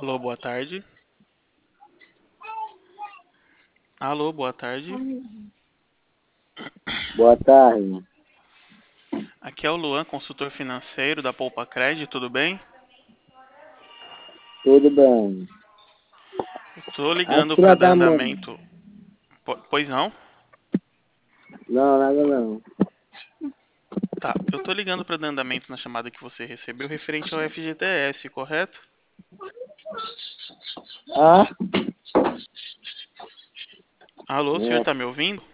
Alô, boa tarde. Alô, boa tarde. Boa tarde, Aqui é o Luan, consultor financeiro da Poupa Cred, tudo bem? tudo bem? Estou Acho ligando que para ela dar tá andamento. Pois não? Não, nada não. Tá, eu tô ligando para dar andamento na chamada que você recebeu referente ao FGTS, correto? Ah, Alô, o senhor é, tá me ouvindo?